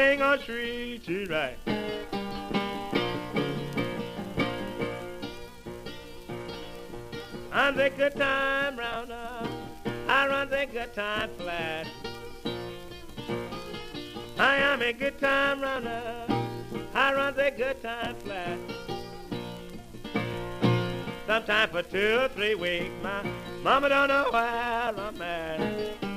sing or treat you right. I'm the good time rounder. I run the good time flat. I am a good time runner. I run the good time flat. Sometime for 2 or 3 weeks, my mama don't know where I'm at.